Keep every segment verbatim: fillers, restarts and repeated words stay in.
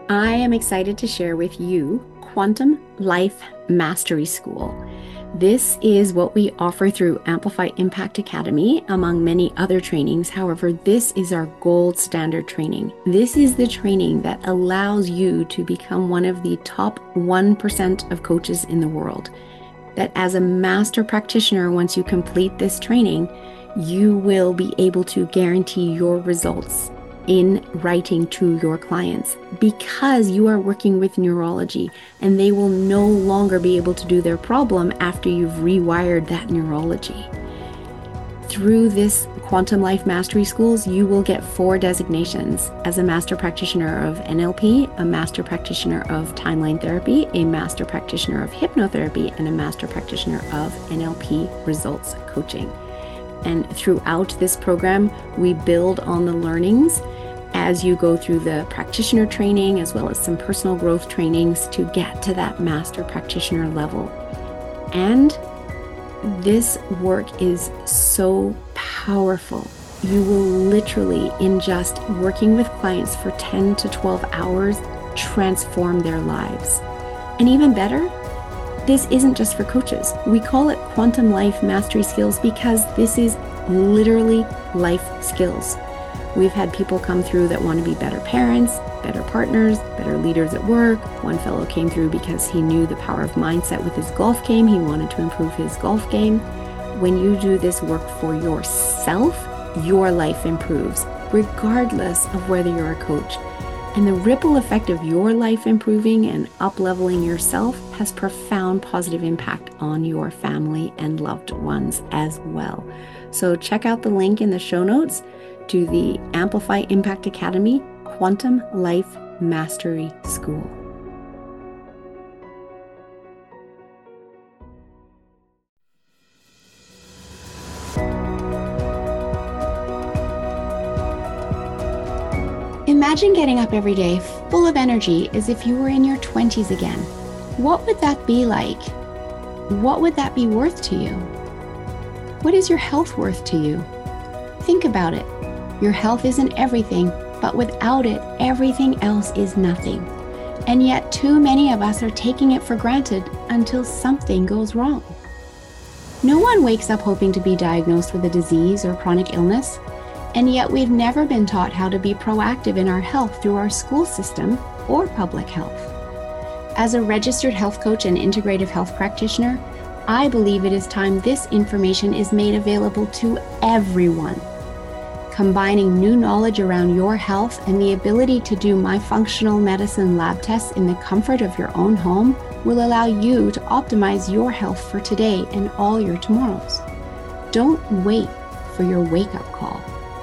I am excited to share with you Quantum Life Mastery School. This is what we offer through Amplify Impact Academy, among many other trainings. However, this is our gold standard training. This is the training that allows you to become one of the top one percent of coaches in the world. That as a master practitioner, once you complete this training, you will be able to guarantee your results in writing to your clients because you are working with neurology, and they will no longer be able to do their problem after you've rewired that neurology. Through this Quantum Life Mastery Schools, you will get four designations as a master practitioner of N L P, a master practitioner of timeline therapy, a master practitioner of hypnotherapy, and a master practitioner of N L P results coaching. And throughout this program, we build on the learnings as you go through the practitioner training, as well as some personal growth trainings to get to that master practitioner level. And this work is so powerful. You will literally, in just working with clients for ten to twelve hours, transform their lives. And even better, this isn't just for coaches. We call it Quantum Life Mastery Skills because this is literally life skills. We've had people come through that want to be better parents, better partners, better leaders at work. One fellow came through because he knew the power of mindset with his golf game. He wanted to improve his golf game. When you do this work for yourself, your life improves, regardless of whether you're a coach. And the ripple effect of your life improving and up-leveling yourself has profound positive impact on your family and loved ones as well. So check out the link in the show notes to the Amplify Impact Academy Quantum Life Mastery School. Imagine getting up every day full of energy as if you were in your twenties again. What would that be like? What would that be worth to you? What is your health worth to you? Think about it. Your health isn't everything, but without it, everything else is nothing. And yet too many of us are taking it for granted until something goes wrong. No one wakes up hoping to be diagnosed with a disease or chronic illness, and yet we've never been taught how to be proactive in our health through our school system or public health. As a registered health coach and integrative health practitioner, I believe it is time this information is made available to everyone. Combining new knowledge around your health and the ability to do my functional medicine lab tests in the comfort of your own home will allow you to optimize your health for today and all your tomorrows. Don't wait for your wake-up call.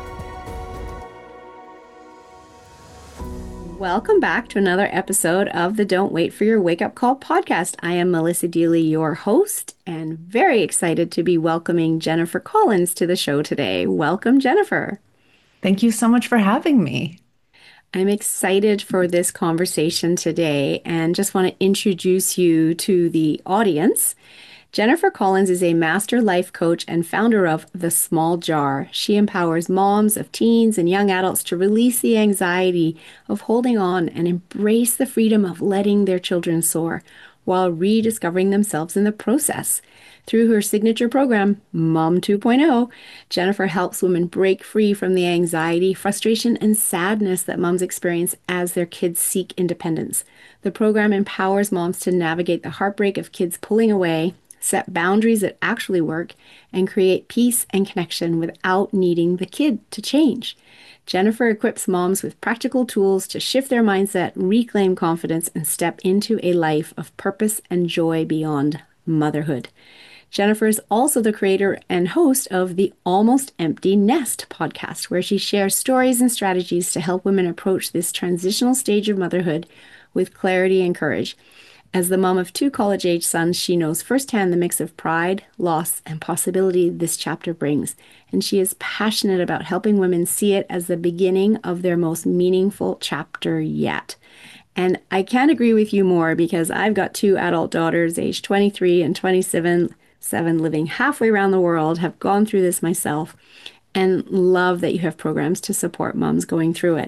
Welcome back to another episode of the Don't Wait for Your Wake Up Call podcast. I am Melissa Deely, your host, and very excited to be welcoming Jennifer Collins to the show today. Welcome, Jennifer. Thank you so much for having me. I'm excited for this conversation today and just want to introduce you to the audience. Jennifer Collins is a master life coach and founder of The Small Jar. She empowers moms of teens and young adults to release the anxiety of holding on and embrace the freedom of letting their children soar while rediscovering themselves in the process. Through her signature program, Mom 2.0, Jennifer helps women break free from the anxiety, frustration, and sadness that moms experience as their kids seek independence. The program empowers moms to navigate the heartbreak of kids pulling away, set boundaries that actually work, and create peace and connection without needing the kid to change. Jennifer equips moms with practical tools to shift their mindset, reclaim confidence, and step into a life of purpose and joy beyond motherhood. Jennifer is also the creator and host of the Almost Empty Nest podcast, where she shares stories and strategies to help women approach this transitional stage of motherhood with clarity and courage. As the mom of two college-age sons, she knows firsthand the mix of pride, loss, and possibility this chapter brings, and she is passionate about helping women see it as the beginning of their most meaningful chapter yet. And I can't agree with you more because I've got two adult daughters, aged twenty-three and twenty-seven, seven, living halfway around the world, have gone through this myself, and love that you have programs to support moms going through it.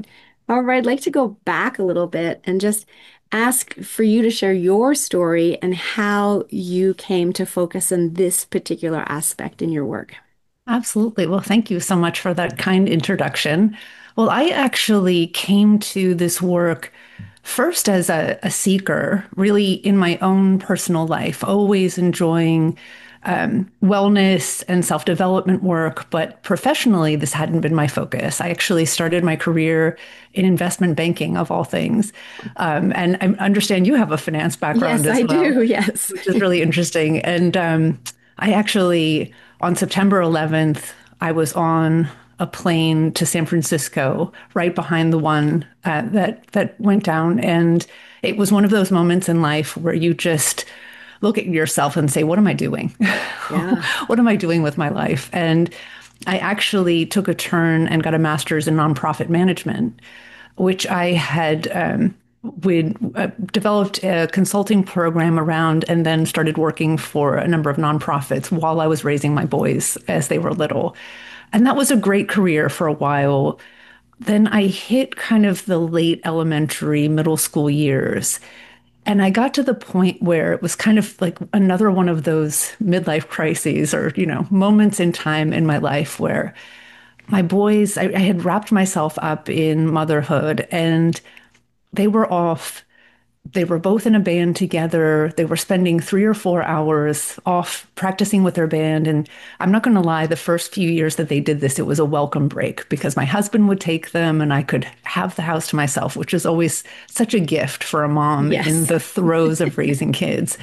All right, I'd like to go back a little bit and just ask for you to share your story and how you came to focus on this particular aspect in your work. Absolutely. Well, thank you so much for that kind introduction. Well, I actually came to this work first as a, a seeker, really in my own personal life, always enjoying um, wellness and self development work. But professionally, this hadn't been my focus. I actually started my career in investment banking, of all things. Um, and I understand you have a finance background Yes, as I well, do. Yes. which is really interesting. And um, I actually, on September eleventh, I was on a plane to San Francisco, right behind the one uh, that that went down, and it was one of those moments in life where you just look at yourself and say, "What am I doing? Yeah. What am I doing with my life?" And I actually took a turn and got a master's in nonprofit management, which I had um, we uh, developed a consulting program around and then started working for a number of nonprofits while I was raising my boys as they were little. And that was a great career for a while. Then I hit kind of the late elementary, middle school years. And I got to the point where it was kind of like another one of those midlife crises or, you know, moments in time in my life where my boys, I, I had wrapped myself up in motherhood and they were off. They were both in a band together. They were spending three or four hours off practicing with their band. And I'm not going to lie, the first few years that they did this, it was a welcome break because my husband would take them and I could have the house to myself, which is always such a gift for a mom in Yes. the throes of raising kids.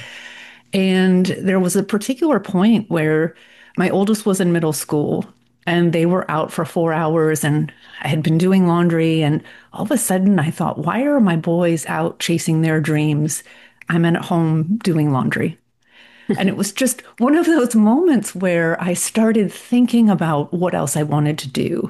And there was a particular point where my oldest was in middle school and they were out for four hours and I had been doing laundry. And all of a sudden I thought, why are my boys out chasing their dreams? I'm at home doing laundry. And it was just one of those moments where I started thinking about what else I wanted to do.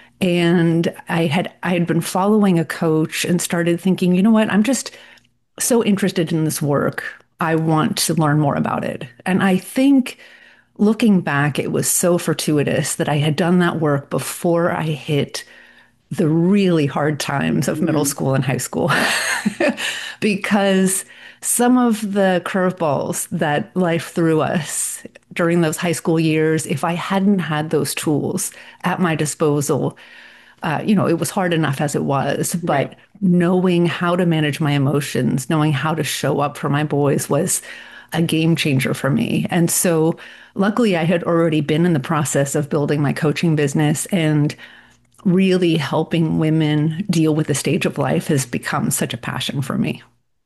And I had I had been following a coach and started thinking, you know what, I'm just so interested in this work. I want to learn more about it. And I think looking back, it was so fortuitous that I had done that work before I hit the really hard times of middle Mm. school and high school. Because some of the curveballs that life threw us during those high school years, if I hadn't had those tools at my disposal, uh, you know, it was hard enough as it was, Right. but knowing how to manage my emotions, knowing how to show up for my boys was a game changer for me. And so luckily I had already been in the process of building my coaching business, and really helping women deal with the stage of life has become such a passion for me.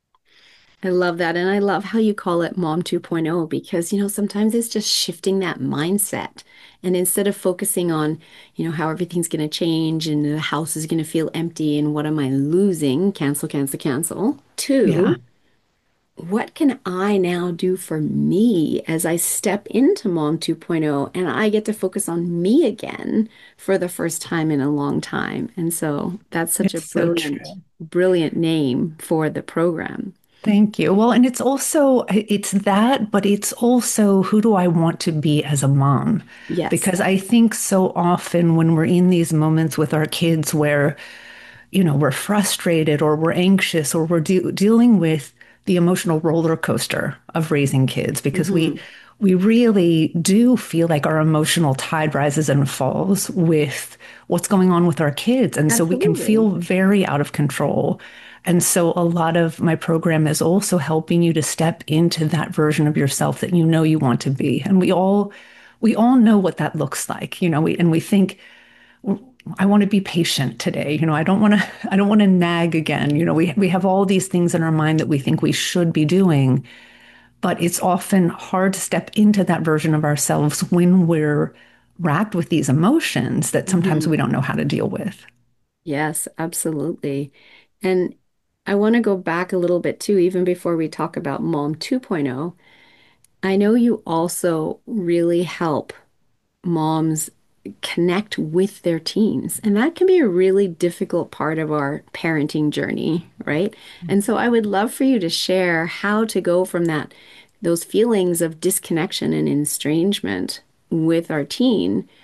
I love that. And I love how you call it Mom 2.0 because, you know, sometimes it's just shifting that mindset. And instead of focusing on, you know, how everything's going to change and the house is going to feel empty and what am I losing? Cancel, cancel, cancel. Yeah, To what can I now do for me as I step into Mom 2.0 and I get to focus on me again for the first time in a long time. And so that's such a it's so brilliant, true. brilliant name for the program. Thank you. Well, and it's also it's that, but it's also who do I want to be as a mom? Yes. Because I think so often when we're in these moments with our kids where, you know, we're frustrated or we're anxious or we're de dealing with the emotional roller coaster of raising kids, because we Hmm. we really do feel like our emotional tide rises and falls with what's going on with our kids. And so we can feel Absolutely. very out of control. And so a lot of my program is also helping you to step into that version of yourself that you know you want to be. And we all we all know what that looks like, you know, we and we think I want to be patient today. You know, I don't want to I don't want to nag again. You know, we we have all these things in our mind that we think we should be doing, but it's often hard to step into that version of ourselves when we're racked with these emotions that sometimes Hmm. we don't know how to deal with. Yes, absolutely. And I want to go back a little bit too, even before we talk about Mom 2.0. I know you also really help moms connect with their teens. And that can be a really difficult part of our parenting journey, right? And so I would love for you to share how to go from that, those feelings of disconnection and estrangement with our teen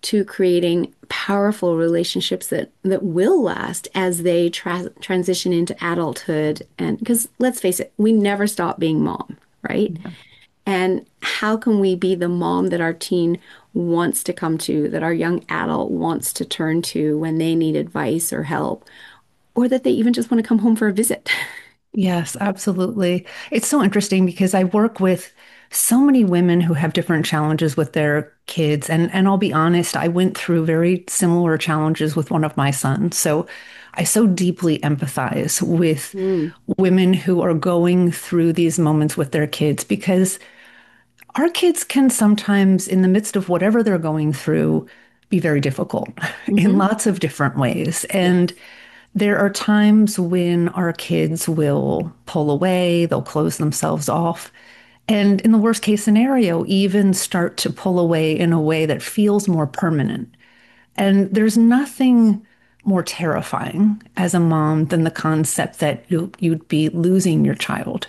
to creating powerful relationships that that will last as they tra transition into adulthood. And because let's face it, we never stop being mom, right? Yeah. And how can we be the mom that our teen wants to come to, that our young adult wants to turn to when they need advice or help, or that they even just want to come home for a visit? Yes, absolutely. It's so interesting because I work with so many women who have different challenges with their kids. And, and I'll be honest, I went through very similar challenges with one of my sons. So I so deeply empathize with Mm, women who are going through these moments with their kids because our kids can sometimes, in the midst of whatever they're going through, be very difficult in hmm. lots of different ways. And Yes. there are times when our kids will pull away, they'll close themselves off, and in the worst case scenario, even start to pull away in a way that feels more permanent. And there's nothing more terrifying as a mom than the concept that you, you'd be losing your child.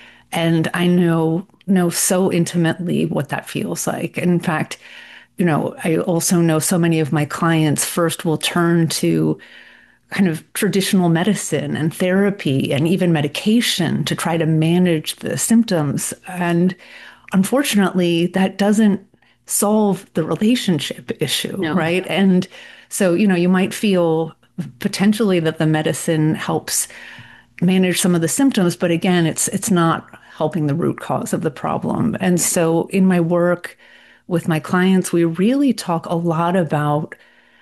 And I know know so intimately what that feels like. In fact, you know, I also know so many of my clients first will turn to kind of traditional medicine and therapy and even medication to try to manage the symptoms. And unfortunately, that doesn't solve the relationship issue, No. right? And so, you know, you might feel potentially that the medicine helps manage some of the symptoms, but again, it's it's not helping the root cause of the problem. And Right. so in my work with my clients, we really talk a lot about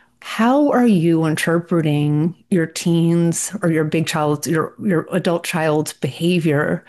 how are you interpreting your teens or your big child's, your your adult child's behavior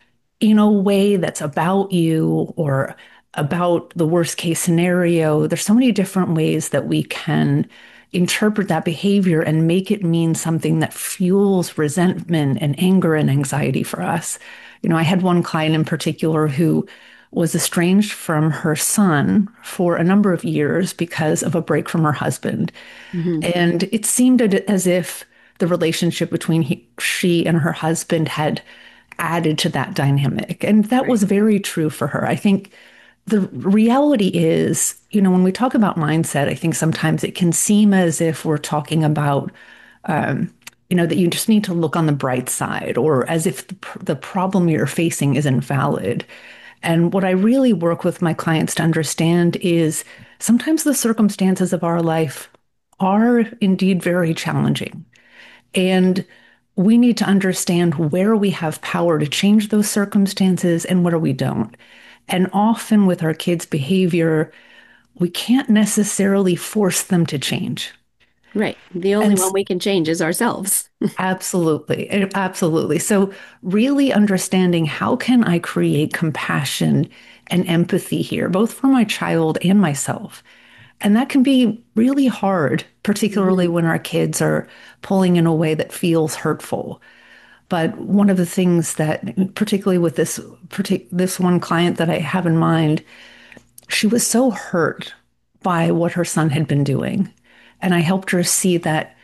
in a way that's about you or about the worst case scenario? There's so many different ways that we can interpret that behavior and make it mean something that fuels resentment and anger and anxiety for us. You know, I had one client in particular who was estranged from her son for a number of years because of a break from her husband. Hmm. And it seemed as if the relationship between he, she and her husband had added to that dynamic. And that Right. was very true for her. I think the reality is, you know, when we talk about mindset, I think sometimes it can seem as if we're talking about, um, you know, that you just need to look on the bright side or as if the, the problem you're facing isn't valid. And what I really work with my clients to understand is sometimes the circumstances of our life are indeed very challenging. And we need to understand where we have power to change those circumstances and where we don't. And often with our kids' behavior, we can't necessarily force them to change. Right. The only And one we can change is ourselves. absolutely, absolutely. So really understanding how can I create compassion and empathy here, both for my child and myself. And that can be really hard, particularly Hmm. when our kids are pulling in a way that feels hurtful. But one of the things that, particularly with this partic- this one client that I have in mind, she was so hurt by what her son had been doing. And I helped her see that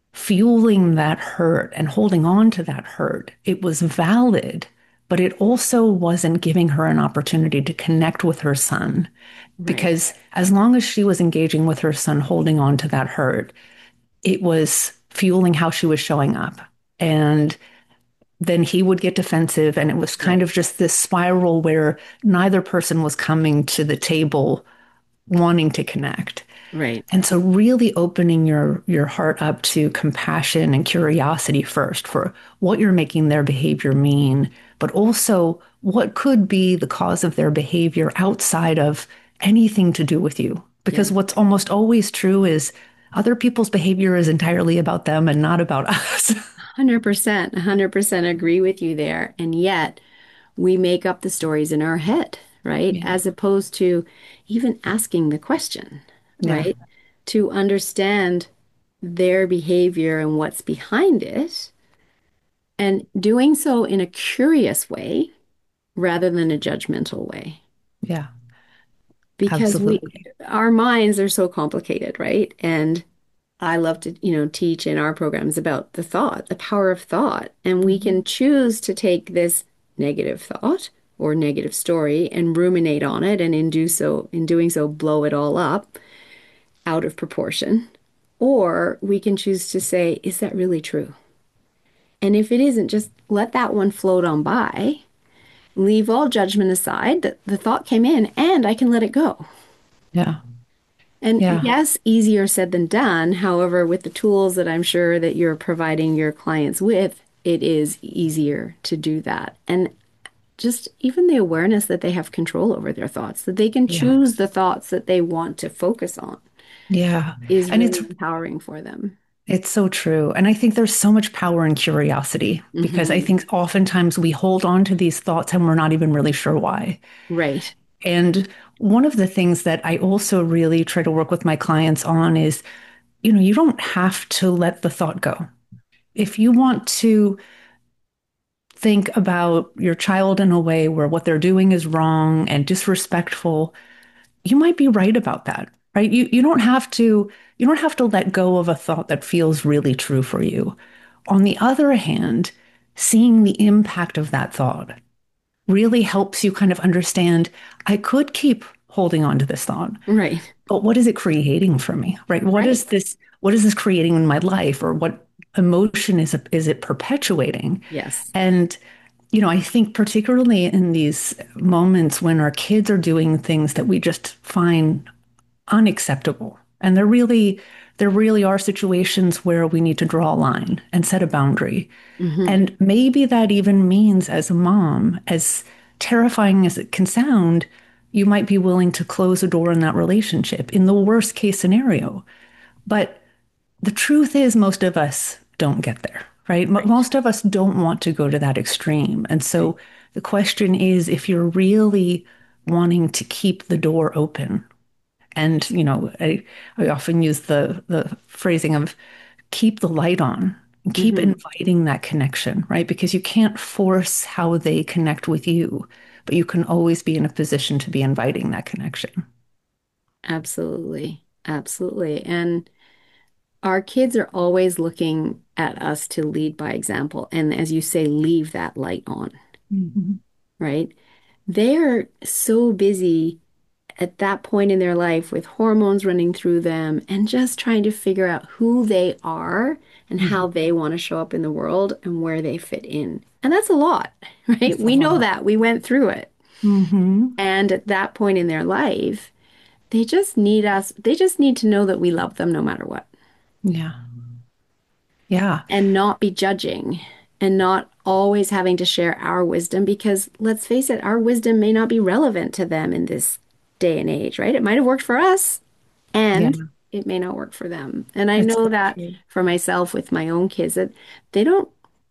fueling that hurt and holding on to that hurt, it was valid, but it also wasn't giving her an opportunity to connect with her son. Right. Because as long as she was engaging with her son, holding on to that hurt, it was fueling how she was showing up. And then he would get defensive. And it was kind Right. of just this spiral where neither person was coming to the table wanting to connect. Right. And so really opening your your heart up to compassion and curiosity first for what you're making their behavior mean, but also what could be the cause of their behavior outside of anything to do with you. Yeah. Because what's almost always true is other people's behavior is entirely about them and not about us. one hundred percent. one hundred percent agree with you there. And yet we make up the stories in our head, right? Yeah. As opposed to even asking the question, Yeah. right? To understand their behavior and what's behind it, and doing so in a curious way rather than a judgmental way. Yeah. Because we, Absolutely. our minds are so complicated, right? And I love to, you know, teach in our programs about the thought, the power of thought. And we Mhm. can choose to take this negative thought or negative story and ruminate on it, and in do so, in doing so, blow it all up. out of proportion, or we can choose to say, is that really true? And if it isn't, just let that one float on by, leave all judgment aside, that the thought came in, and I can let it go. Yeah. And Yeah. yes, easier said than done. However, with the tools that I'm sure that you're providing your clients with, it is easier to do that. And just even the awareness that they have control over their thoughts, that they can Yeah. choose the thoughts that they want to focus on, Yeah. is And really it's empowering for them. it's so true. And I think there's so much power in curiosity because I Hmm. think oftentimes we hold on to these thoughts and we're not even really sure why. Right. And one of the things that I also really try to work with my clients on is, you know, you don't have to let the thought go. If you want to think about your child in a way where what they're doing is wrong and disrespectful, you might be right about that, right? You you don't have to you don't have to let go of a thought that feels really true for you. On the other hand, seeing the impact of that thought really helps you kind of understand I could keep holding on to this thought, Right. but what is it creating for me, right? What Right. is this what is this creating in my life, or what emotion is it, is it perpetuating? Yes. And you know, I think particularly in these moments when our kids are doing things that we just find unacceptable. And there really there really are situations where we need to draw a line and set a boundary. Hmm. And maybe that even means as a mom, as terrifying as it can sound, you might be willing to close a door in that relationship in the worst case scenario. But the truth is most of us don't get there, right? Right. Most of us don't want to go to that extreme. And Right. so the question is if you're really wanting to keep the door open, and, you know, I, I often use the, the phrasing of keep the light on, and keep Hmm. inviting that connection, right? Because you can't force how they connect with you, but you can always be in a position to be inviting that connection. Absolutely. Absolutely. And our kids are always looking at us to lead by example. And as you say, leave that light on, Mhm. right? They're so busy at that point in their life with hormones running through them and just trying to figure out who they are and how Mhm. they want to show up in the world and where they fit in. And that's a lot, right? It's a We know lot. that. We went through it. Hmm. And at that point in their life, they just need us, they just need to know that we love them no matter what Yeah. Yeah. and not be judging and not always having to share our wisdom because let's face it, our wisdom may not be relevant to them in this day and age, right? It might have worked for us Yeah. and it may not work for them. And I It's know so that true. for myself with my own kids, that they don't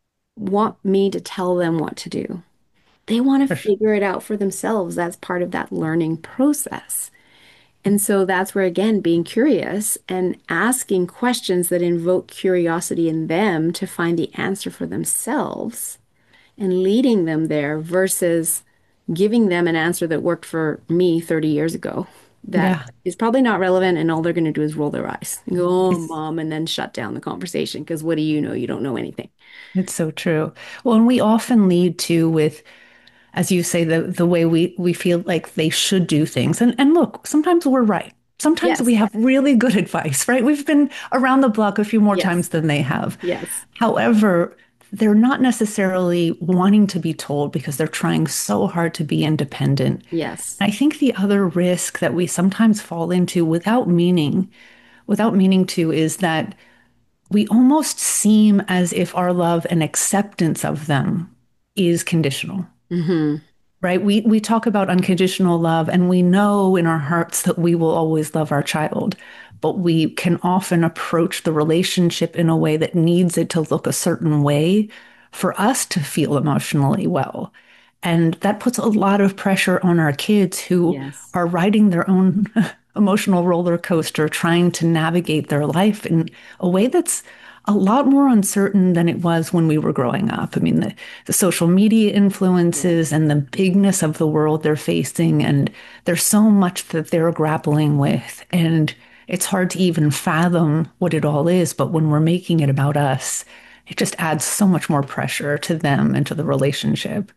want me to tell them what to do. They want to For sure. figure it out for themselves. That's part of that learning process. And so that's where, again, being curious and asking questions that invoke curiosity in them to find the answer for themselves and leading them there versus giving them an answer that worked for me thirty years ago that Yeah. is probably not relevant. And all they're going to do is roll their eyes and go, oh, It's mom, and then shut down the conversation because what do you know? You don't know anything. it's so true. Well, and we often lead to with, as you say, the the way we we feel like they should do things. And and look, sometimes we're right. Sometimes we Yes. have really good advice, right? We've been around the block a few more times Yes. than they have. Yes. However, they're not necessarily wanting to be told because they're trying so hard to be independent. Yes. I think the other risk that we sometimes fall into without meaning, without meaning to, is that we almost seem as if our love and acceptance of them is conditional, Hmm. right? We we talk about unconditional love and we know in our hearts that we will always love our child, but we can often approach the relationship in a way that needs it to look a certain way for us to feel emotionally well. And that puts a lot of pressure on our kids who Yes. are riding their own emotional roller coaster, trying to navigate their life in a way that's a lot more uncertain than it was when we were growing up. I mean, the, the social media influences Yes. and the bigness of the world they're facing, and there's so much that they're grappling with. And it's hard to even fathom what it all is. But when we're making it about us, it just adds so much more pressure to them and to the relationship.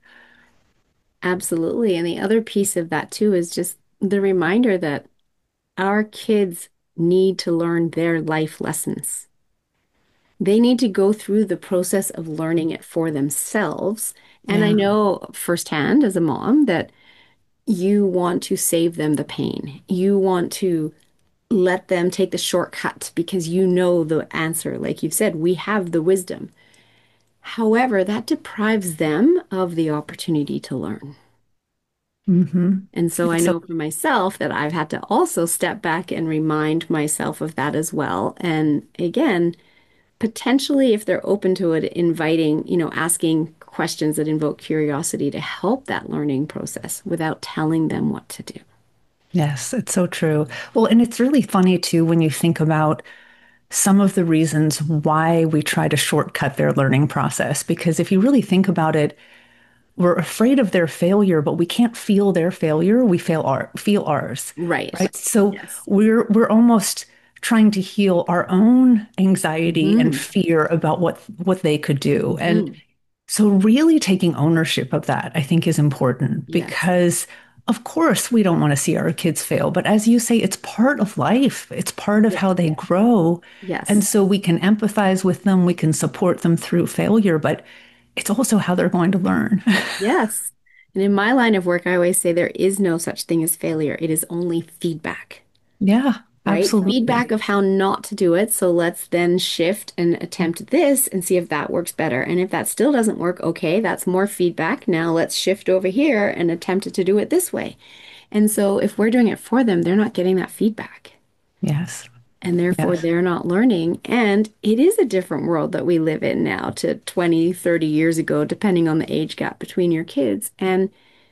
Absolutely. And the other piece of that too is just the reminder that our kids need to learn their life lessons. They need to go through the process of learning it for themselves. And I Yeah. know firsthand as a mom that you want to save them the pain. You want to let them take the shortcut because you know the answer. Like you've said, we have the wisdom. However, that deprives them of the opportunity to learn. Mm-hmm. And so I It's so know for myself that I've had to also step back and remind myself of that as well. And again, potentially, if they're open to it, inviting, you know, asking questions that invoke curiosity to help that learning process without telling them what to do. Yes, it's so true. Well, and it's really funny too when you think about some of the reasons why we try to shortcut their learning process. Because if you really think about it, we're afraid of their failure, but we can't feel their failure. We fail our feel ours, Right. right? So Yes. we're we're almost trying to heal our own anxiety and Hmm. fear about what what they could do. And Hmm. so, really taking ownership of that, I think, is important Yes. because, of course, we don't want to see our kids fail. But as you say, it's part of life, it's part of Yes. how they grow. And Yes. so, we can empathize with them, we can support them through failure, but it's also how they're going to learn. Yes. And in my line of work, I always say there is no such thing as failure. It is only feedback. Yeah, Right? Feedback absolutely. of how not to do it. So let's then shift and attempt this and see if that works better. And if that still doesn't work, okay, that's more feedback. Now let's shift over here and attempt to do it this way. And so if we're doing it for them, they're not getting that feedback. Yes, And therefore, yes, they're not learning. And it is a different world that we live in now to twenty, thirty years ago, depending on the age gap between your kids. And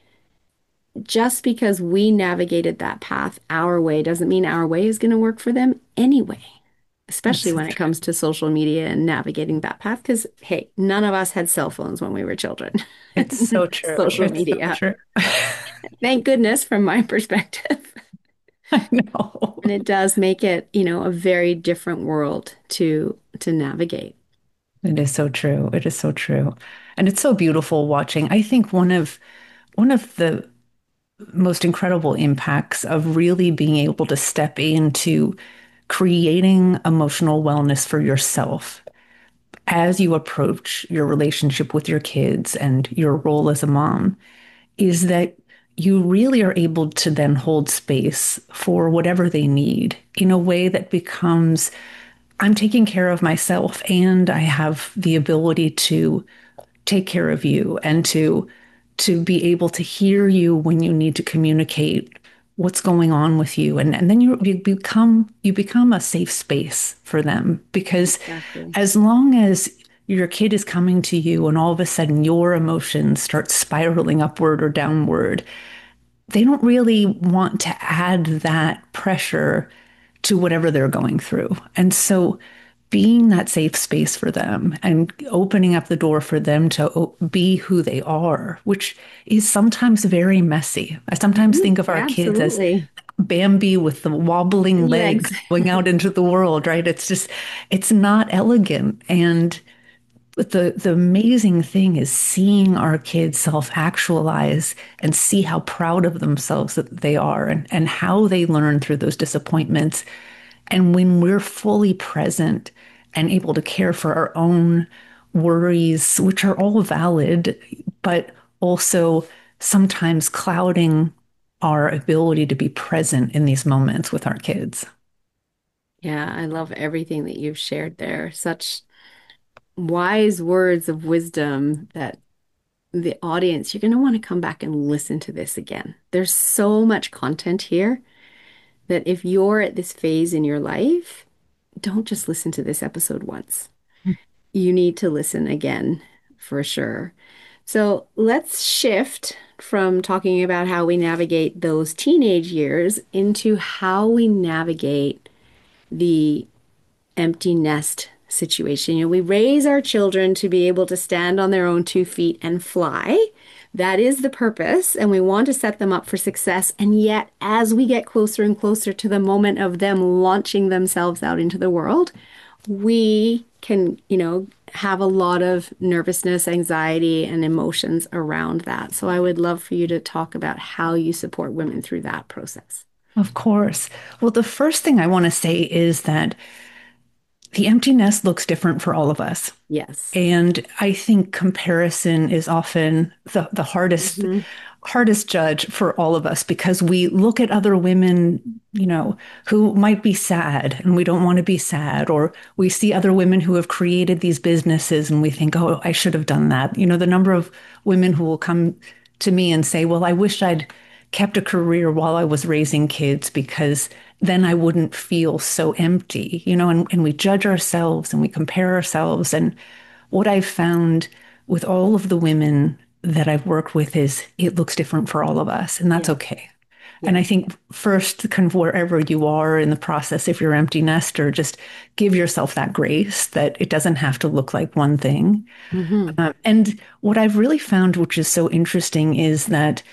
just because we navigated that path our way doesn't mean our way is going to work for them anyway, that's especially so when it true. comes to social media and navigating that path. Because, hey, none of us had cell phones when we were children, It's so true. social It's so media. true. Thank goodness from my perspective. I know. And it does make it, you know, a very different world to to navigate. It is so true. It is so true. And it's so beautiful watching. I think one of one of the most incredible impacts of really being able to step into creating emotional wellness for yourself as you approach your relationship with your kids and your role as a mom is that you really are able to then hold space for whatever they need in a way that becomes I'm taking care of myself and I have the ability to take care of you and to to be able to hear you when you need to communicate what's going on with you and, and then you, you become you become a safe space for them because Exactly. as long as your kid is coming to you and all of a sudden your emotions start spiraling upward or downward they don't really want to add that pressure to whatever they're going through. And so being that safe space for them and opening up the door for them to be who they are, which is sometimes very messy. I sometimes Mhm. think of our kids as Absolutely. Bambi with the wobbling Legs. legs going out into the world, right? It's just, it's not elegant. And but the the amazing thing is seeing our kids self-actualize and see how proud of themselves that they are and, and how they learn through those disappointments. And when we're fully present and able to care for our own worries, which are all valid, but also sometimes clouding our ability to be present in these moments with our kids. Yeah, I love everything that you've shared there. Such wise words of wisdom that the audience, you're going to want to come back and listen to this again. There's so much content here that if you're at this phase in your life, don't just listen to this episode once. You need to listen again for sure. So let's shift from talking about how we navigate those teenage years into how we navigate the empty nest situation. You know, we raise our children to be able to stand on their own two feet and fly. That is the purpose, and we want to set them up for success. And yet, as we get closer and closer to the moment of them launching themselves out into the world, we can, you know, have a lot of nervousness, anxiety, and emotions around that. So I would love for you to talk about how you support women through that process. Of course. Well, the first thing I want to say is that the empty nest looks different for all of us. Yes. And I think comparison is often the, the hardest Hmm. hardest judge for all of us because we look at other women, you know, who might be sad and we don't want to be sad, or we see other women who have created these businesses and we think, oh, I should have done that. You know, the number of women who will come to me and say, well, I wish I'd kept a career while I was raising kids because then I wouldn't feel so empty, you know, and, and we judge ourselves and we compare ourselves. And what I've found with all of the women that I've worked with is it looks different for all of us, and that's Yeah. okay. And I Yeah. think first, kind of wherever you are in the process, if you're empty nester, just give yourself that grace that it doesn't have to look like one thing. Hmm. Um, and what I've really found, which is so interesting, is that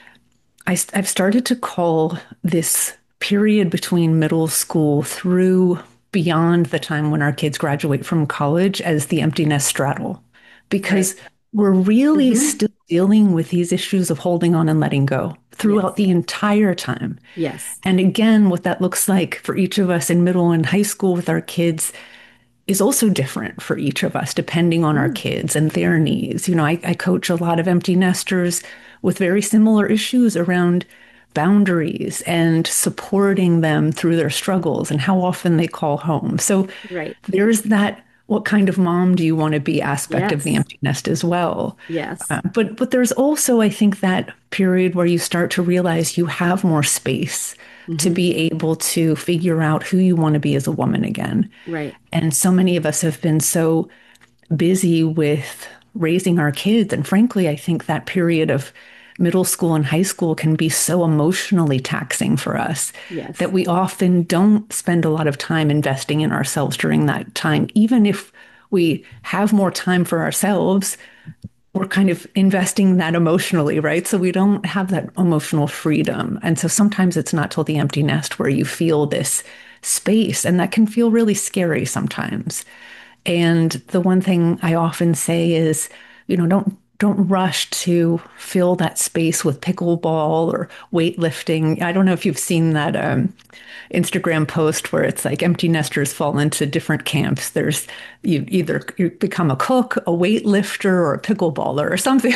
I, I've started to call this period between middle school through beyond the time when our kids graduate from college as the empty nest straddle, Right. because we're really Hmm. still dealing with these issues of holding on and letting go throughout Yes. the entire time. Yes. And again, what that looks like for each of us in middle and high school with our kids is also different for each of us, depending on our Mm. kids and their needs. You know, I, I coach a lot of empty nesters with very similar issues around boundaries and supporting them through their struggles and how often they call home. So Right. there's that what kind of mom do you want to be aspect of the Yes. empty nest as well. Yes. Uh, but but there's also, I think, that period where you start to realize you have more space to Hmm. be able to figure out who you want to be as a woman again. Right. And so many of us have been so busy with raising our kids. And frankly, I think that period of middle school and high school can be so emotionally taxing for us Yes. that we often don't spend a lot of time investing in ourselves during that time. Even if we have more time for ourselves, we're kind of investing that emotionally, right? So we don't have that emotional freedom. And so sometimes it's not till the empty nest where you feel this space, and that can feel really scary sometimes. And the one thing I often say is, you know, don't don't rush to fill that space with pickleball or weightlifting. I don't know if you've seen that um, Instagram post where it's like empty nesters fall into different camps. There's you either you become a cook, a weightlifter, or a pickleballer or something.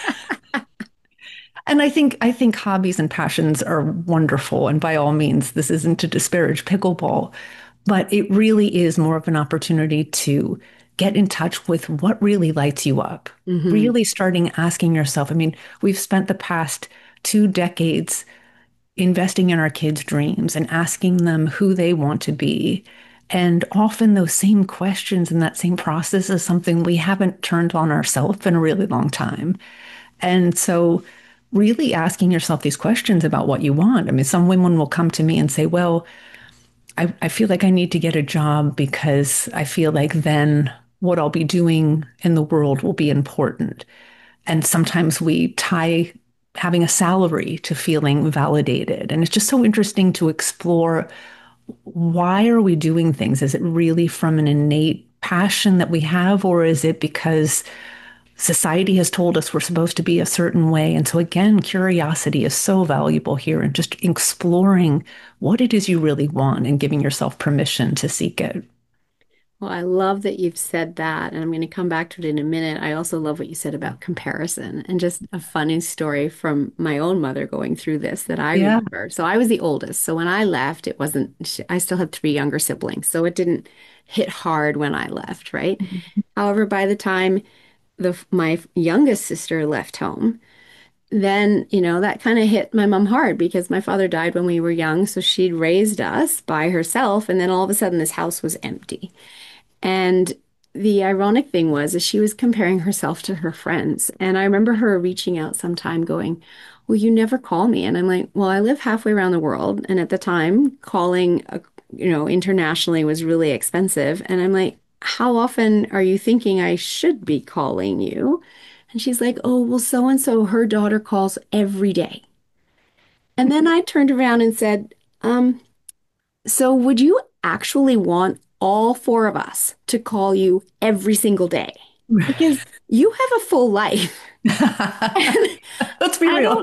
And I think I think hobbies and passions are wonderful. And by all means, this isn't to disparage pickleball, but it really is more of an opportunity to get in touch with what really lights you up. Hmm. Really starting asking yourself. I mean, we've spent the past two decades investing in our kids' dreams and asking them who they want to be. And often those same questions and that same process is something we haven't turned on ourselves in a really long time. And so, really asking yourself these questions about what you want. I mean, some women will come to me and say, well, I, I feel like I need to get a job because I feel like then what I'll be doing in the world will be important. And sometimes we tie having a salary to feeling validated. And it's just so interesting to explore why are we doing things? Is it really from an innate passion that we have, or is it because society has told us we're supposed to be a certain way? And so, again, curiosity is so valuable here and just exploring what it is you really want and giving yourself permission to seek it. Well, I love that you've said that, and I'm going to come back to it in a minute. I also love what you said about comparison and just a funny story from my own mother going through this that I Yeah. remember. So I was the oldest. So when I left, it wasn't, I still had three younger siblings. So it didn't hit hard when I left, right? However, by the time the my youngest sister left home, then, you know, that kind of hit my mom hard because my father died when we were young. So she'd raised us by herself. And then all of a sudden, this house was empty. And the ironic thing was, is she was comparing herself to her friends. And I remember her reaching out sometime going, well, you never call me. And I'm like, well, I live halfway around the world. And at the time, calling, uh, you know, internationally was really expensive. And I'm like, how often are you thinking I should be calling you? And she's like, oh, well, so and so, her daughter calls every day. And then I turned around and said, um, so would you actually want all four of us to call you every single day? Because you have a full life. And Let's be I real. don't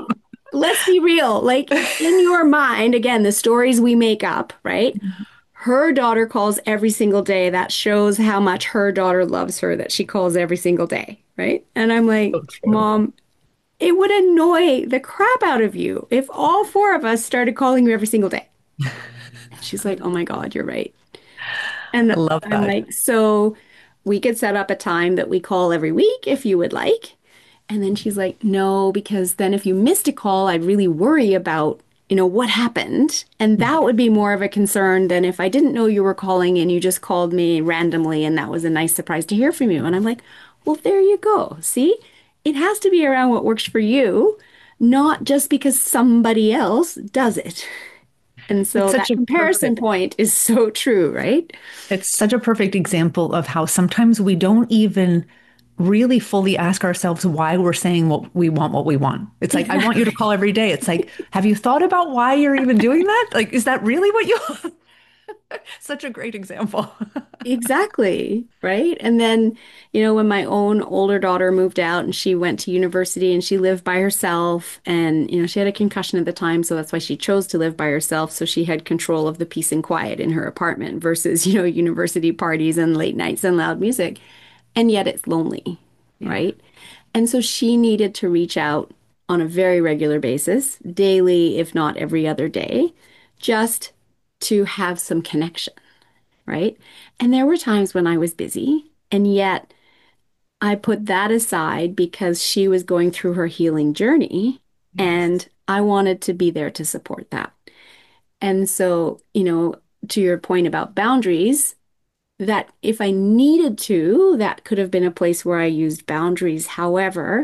let's be real. Like in your mind, again, the stories we make up, right? Her daughter calls every single day. That shows how much her daughter loves her that she calls every single day, right? And I'm like, So true. Mom, it would annoy the crap out of you if all four of us started calling you every single day. She's like, oh my God, you're right. I And love I'm that. like, so we could set up a time that we call every week if you would like. And then she's like, no, because then if you missed a call, I'd really worry about, you know, what happened. And that would be more of a concern than if I didn't know you were calling and you just called me randomly and that was a nice surprise to hear from you. And I'm like, well, there you go. See, it has to be around what works for you, not just because somebody else does it. And It's so such that a comparison perfect point is so true, right? It's such a perfect example of how sometimes we don't even really fully ask ourselves why we're saying what we want, what we want. It's like, I want you to Exactly. call every day. It's like, have you thought about why you're even doing that? Like, is that really what you want? Such a great example. Exactly. Right. And then, you know, when my own older daughter moved out and she went to university and she lived by herself, and, you know, she had a concussion at the time. So that's why she chose to live by herself. So she had control of the peace and quiet in her apartment versus, you know, university parties and late nights and loud music. And yet it's lonely. Yeah. Right. And so she needed to reach out on a very regular basis, daily, if not every other day, just to have some connection. Right. And there were times when I was busy, and yet I put that aside because she was going through her healing journey, Yes. and I wanted to be there to support that. And so, you know, to your point about boundaries, that if I needed to, that could have been a place where I used boundaries. However,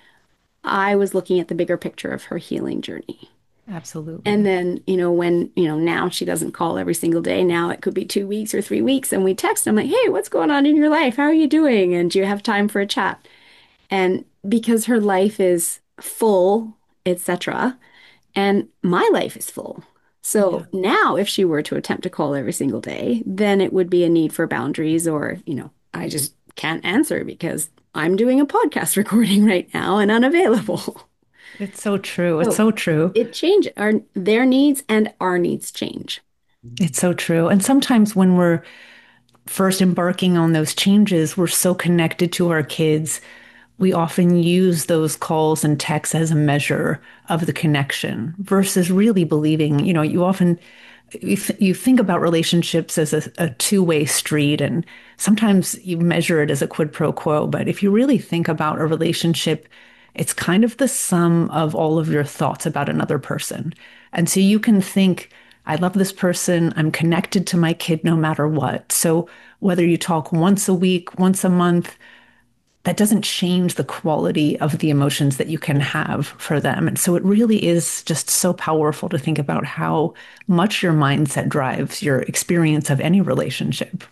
I was looking at the bigger picture of her healing journey. And Absolutely. then, you know, when, you know, now she doesn't call every single day. Now it could be two weeks or three weeks. And we text. I'm like, hey, what's going on in your life? How are you doing? And do you have time for a chat? And because her life is full, et cetera, and my life is full. Yeah. So now if she were to attempt to call every single day, then it would be a need for boundaries, or, you know, I just can't answer because I'm doing a podcast recording right now and unavailable. It's so true. It's So so true. it changes. Our their needs and our needs change. It's so true. And sometimes when we're first embarking on those changes, we're so connected to our kids. We often use those calls and texts as a measure of the connection versus really believing, you know, you often you, th- you think about relationships as a, a two-way street, and sometimes you measure it as a quid pro quo. But if you really think about a relationship, it's kind of the sum of all of your thoughts about another person. And so you can think, I love this person. I'm connected to my kid no matter what. So whether you talk once a week, once a month, that doesn't change the quality of the emotions that you can have for them. And so it really is just so powerful to think about how much your mindset drives your experience of any relationship.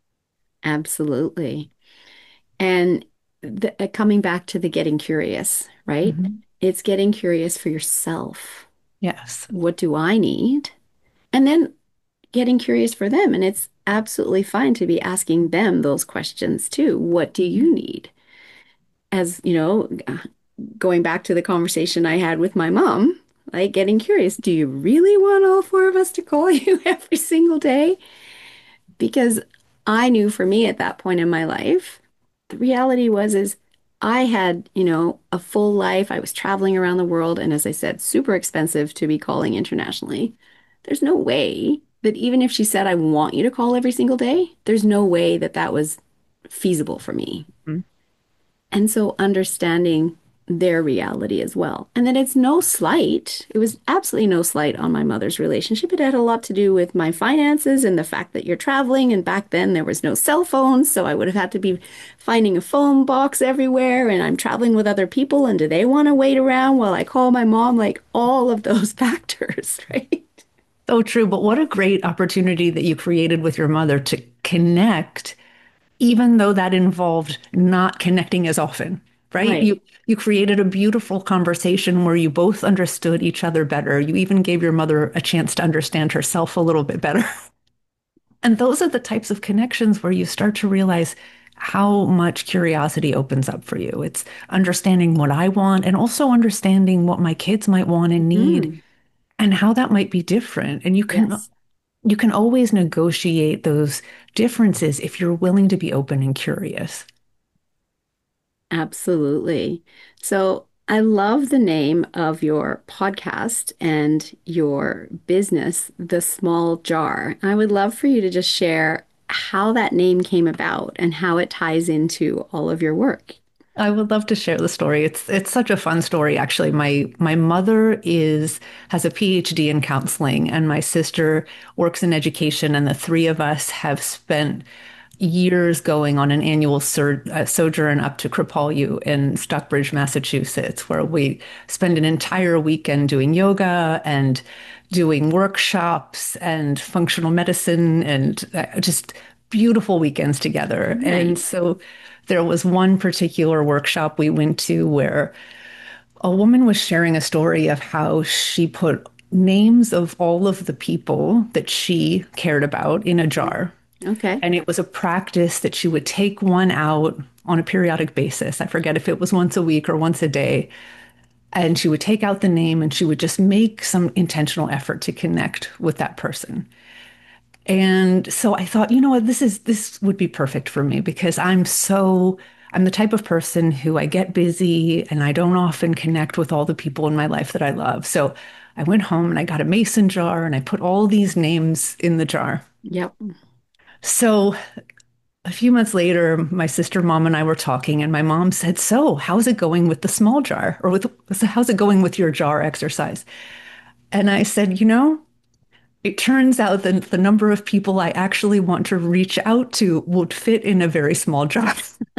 Absolutely. And the, uh, coming back to the getting curious, right? Mhm. It's getting curious for yourself. Yes. What do I need? And then getting curious for them. And it's absolutely fine to be asking them those questions too. What do you need? As, you know, going back to the conversation I had with my mom, like getting curious, do you really want all four of us to call you every single day? Because I knew for me at that point in my life, the reality was is I had, you know, a full life. I was traveling around the world, and as I said, super expensive to be calling internationally. There's no way that even if she said, I want you to call every single day, there's no way that that was feasible for me. Mhm. And so understanding their reality as well. And then it's no slight. It was absolutely no slight on my mother's relationship. It had a lot to do with my finances and the fact that you're traveling. And back then there was no cell phones. So I would have had to be finding a phone box everywhere. And I'm traveling with other people. And do they want to wait around while I call my mom? Like all of those factors, right? So true. But what a great opportunity that you created with your mother to connect, even though that involved not connecting as often, right? Right. You you created a beautiful conversation where you both understood each other better. You even gave your mother a chance to understand herself a little bit better. And those are the types of connections where you start to realize how much curiosity opens up for you. It's understanding what I want and also understanding what my kids might want and need Mm, and how that might be different. And you can yes. you can always negotiate those differences if you're willing to be open and curious. Absolutely. So I love the name of your podcast and your business, The Small Jar. I would love for you to just share how that name came about and how it ties into all of your work. I would love to share the story. It's it's such a fun story actually. My my mother is has a P H D in counseling and my sister works in education and the three of us have spent years going on an annual sur uh, sojourn up to Kripalu in Stockbridge, Massachusetts, where we spend an entire weekend doing yoga and doing workshops and functional medicine and uh, just beautiful weekends together. And Nice. so there was one particular workshop we went to where a woman was sharing a story of how she put names of all of the people that she cared about in a jar. Okay. And it was a practice that she would take one out on a periodic basis. I forget if it was once a week or once a day. And she would take out the name and she would just make some intentional effort to connect with that person. And so I thought, you know what, this is this would be perfect for me because I'm so I'm the type of person who I get busy and I don't often connect with all the people in my life that I love. So I went home and I got a mason jar and I put all these names in the jar. Yep. So a few months later, my sister, mom, and I were talking, and my mom said, "So, how's it going with the small jar? Or with how's it going with your jar exercise?" And I said, "You know, it turns out that the number of people I actually want to reach out to would fit in a very small jar."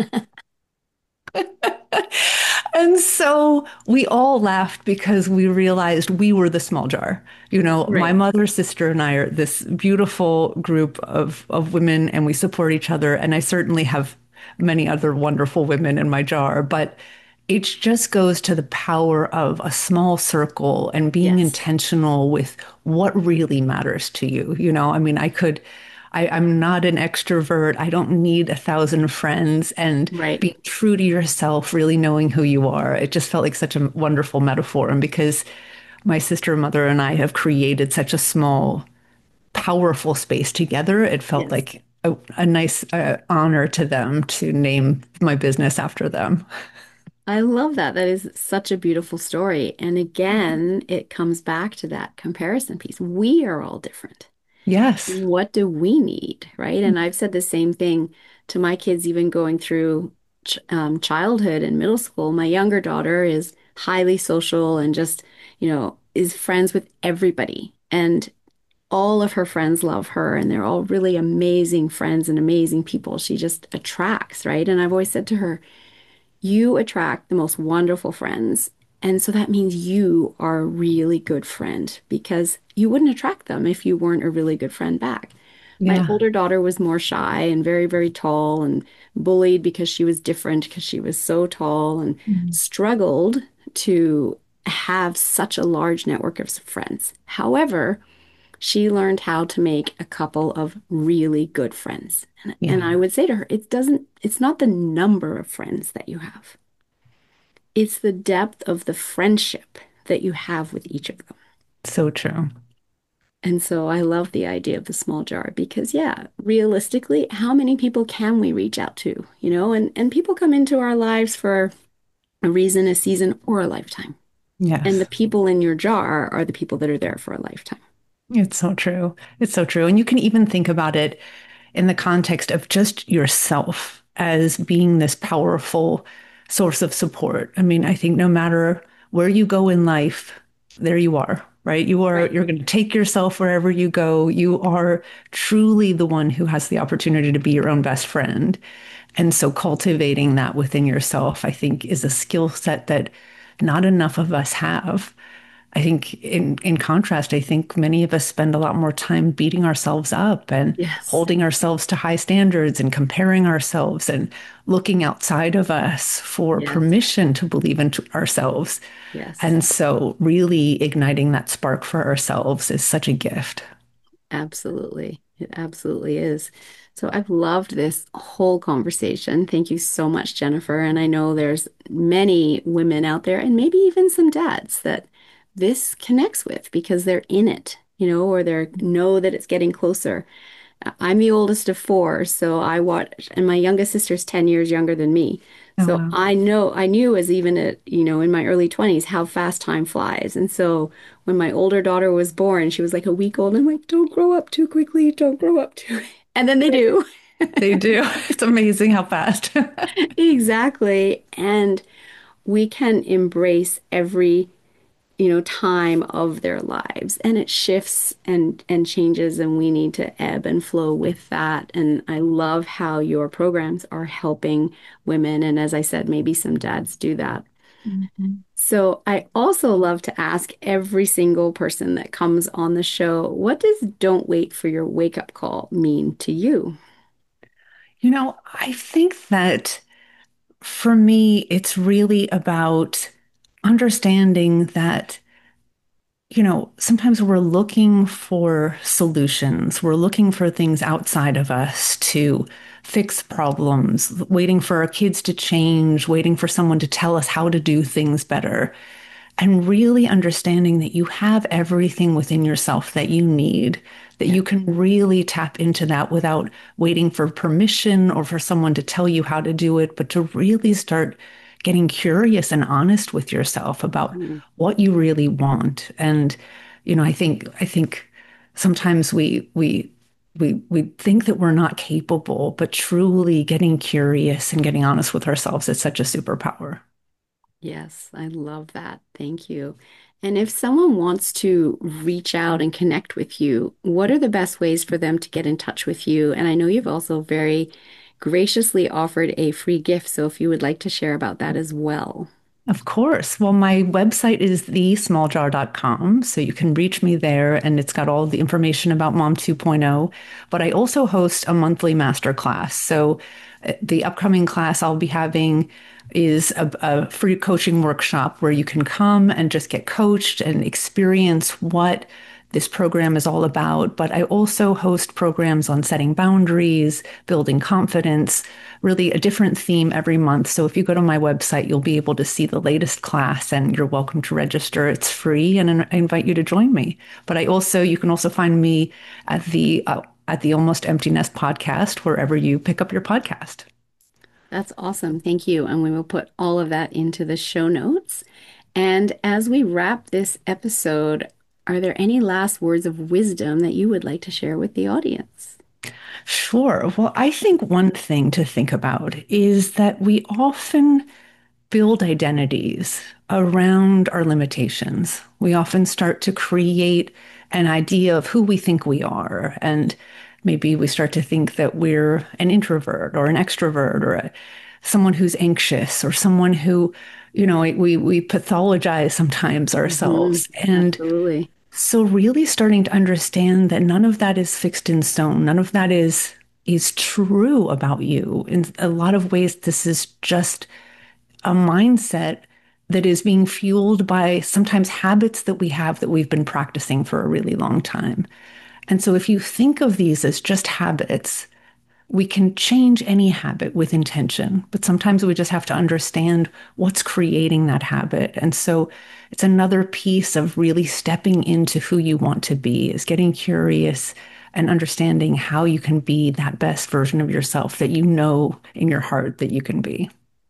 And so we all laughed because we realized we were the small jar. You know, my Right. mother, sister, and I are this beautiful group of, of women, and we support each other. And I certainly have many other wonderful women in my jar, but it just goes to the power of a small circle and being Yes. intentional with what really matters to you. You know, I mean, I could. I, I'm not an extrovert. I don't need a thousand friends. And Right. being true to yourself, really knowing who you are, it just felt like such a wonderful metaphor. And because my sister, mother, and I have created such a small, powerful space together, it felt Yes. like a, a nice uh, honor to them to name my business after them. I love that. That is such a beautiful story. And again, it comes back to that comparison piece. We are all different. Yes. What do we need, right? And I've said the same thing to my kids, even going through ch um, childhood and middle school. My younger daughter is highly social and just, you know, is friends with everybody. And all of her friends love her, and they're all really amazing friends and amazing people. She just attracts, right? And I've always said to her, you attract the most wonderful friends. And so that means you are a really good friend because you wouldn't attract them if you weren't a really good friend back. My Yeah. older daughter was more shy and very, very tall and bullied because she was different because she was so tall and Mhm. struggled to have such a large network of friends. However, she learned how to make a couple of really good friends. And, and I Yeah. would say to her, it doesn't, it's not the number of friends that you have. It's the depth of the friendship that you have with each of them. So true. And so I love the idea of the small jar because, yeah, realistically, how many people can we reach out to? You know, and, and people come into our lives for a reason, a season, or a lifetime. And the Yes. people in your jar are the people that are there for a lifetime. It's so true. It's so true. And you can even think about it in the context of just yourself as being this powerful source of support. I mean, I think no matter where you go in life, there you are, right? You are, Right. you're going to take yourself wherever you go. You are truly the one who has the opportunity to be your own best friend. And so cultivating that within yourself, I think, is a skill set that not enough of us have. I think in in contrast, I think many of us spend a lot more time beating ourselves up and Yes. holding ourselves to high standards and comparing ourselves and looking outside of us for Yes. permission to believe in ourselves. Yes. And so really igniting that spark for ourselves is such a gift. Absolutely. It absolutely is. So I've loved this whole conversation. Thank you so much, Jennifer. And I know there's many women out there and maybe even some dads that this connects with because they're in it, you know, or they know that it's getting closer. I'm the oldest of four, so I watch, and my youngest sister's ten years younger than me. Oh, So wow. I know, I knew as even at, you know, in my early twenties how fast time flies. And so when my older daughter was born, she was like a week old. I'm like, don't grow up too quickly, don't grow up too. And then they do. They do. It's amazing how fast. Exactly. And we can embrace every you know, time of their lives and it shifts and and changes and we need to ebb and flow with that. And I love how your programs are helping women. And as I said, maybe some dads do that. Mhm. So I also love to ask every single person that comes on the show, what does don't wait for your wake up call mean to you? You know, I think that for me, it's really about understanding that, you know, sometimes we're looking for solutions. We're looking for things outside of us to fix problems, waiting for our kids to change, waiting for someone to tell us how to do things better. And really understanding that you have everything within yourself that you need, that Yeah. you can really tap into that without waiting for permission or for someone to tell you how to do it, but to really start getting curious and honest with yourself about Mhm. what you really want. And, you know, I think, I think sometimes we, we, we, we think that we're not capable, but truly getting curious and getting honest with ourselves is such a superpower. Yes, I love that. Thank you. And if someone wants to reach out and connect with you, what are the best ways for them to get in touch with you? And I know you've also very graciously offered a free gift. So if you would like to share about that as well. Of course. Well, my website is the small jar dot com, so you can reach me there and it's got all the information about Mom 2.0. But I also host a monthly masterclass. So uh, the upcoming class I'll be having is a, a free coaching workshop where you can come and just get coached and experience what this program is all about. But I also host programs on setting boundaries, building confidence, really a different theme every month. So if you go to my website, you'll be able to see the latest class and you're welcome to register. It's free and I invite you to join me. But I also, you can also find me at the, uh, at the Almost Empty Nest podcast, wherever you pick up your podcast. That's awesome. Thank you. And we will put all of that into the show notes. And as we wrap this episode, are there any last words of wisdom that you would like to share with the audience? Sure. Well, I think one thing to think about is that we often build identities around our limitations. We often start to create an idea of who we think we are. And maybe we start to think that we're an introvert or an extrovert or a, someone who's anxious or someone who, you know, we, we pathologize sometimes Hmm. ourselves. And Absolutely. so really starting to understand that none of that is fixed in stone. None of that is is true about you. In a lot of ways, this is just a mindset that is being fueled by sometimes habits that we have that we've been practicing for a really long time. And so if you think of these as just habits, we can change any habit with intention, but sometimes we just have to understand what's creating that habit. And so it's another piece of really stepping into who you want to be, is getting curious and understanding how you can be that best version of yourself that you know in your heart that you can be.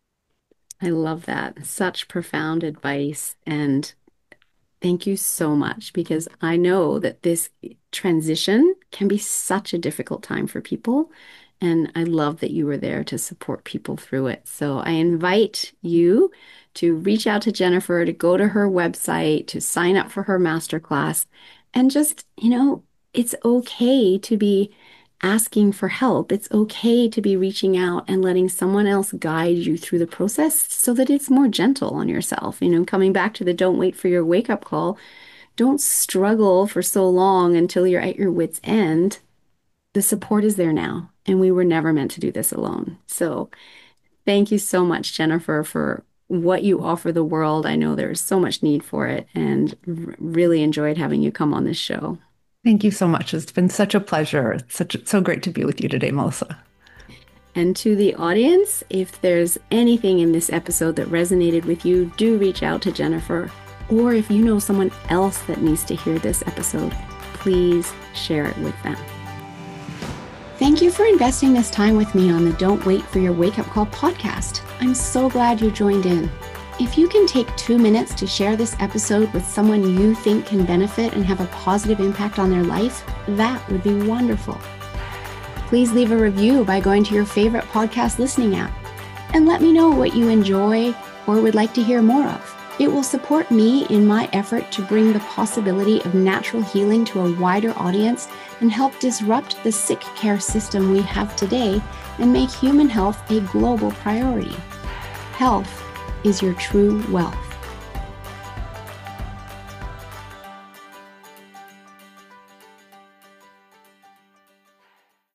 I love that. Such profound advice. And thank you so much because I know that this transition can be such a difficult time for people. And I love that you were there to support people through it. So I invite you to reach out to Jennifer, to go to her website, to sign up for her masterclass, and just, you know, it's okay to be asking for help. It's okay to be reaching out and letting someone else guide you through the process so that it's more gentle on yourself. You know, coming back to the don't wait for your wake up call, don't struggle for so long until you're at your wit's end. The support is there now, and we were never meant to do this alone. So, thank you so much, Jennifer, for what you offer the world. I know there's so much need for it, and r really enjoyed having you come on this show. Thank you so much. It's been such a pleasure. It's such so great to be with you today, Melissa. And to the audience, if there's anything in this episode that resonated with you, do reach out to Jennifer. Or if you know someone else that needs to hear this episode, please share it with them. Thank you for investing this time with me on the Don't Wait for Your Wake Up Call podcast. I'm so glad you joined in. If you can take two minutes to share this episode with someone you think can benefit and have a positive impact on their life, that would be wonderful. Please leave a review by going to your favorite podcast listening app and let me know what you enjoy or would like to hear more of. It will support me in my effort to bring the possibility of natural healing to a wider audience and help disrupt the sick care system we have today and make human health a global priority. Health is your true wealth.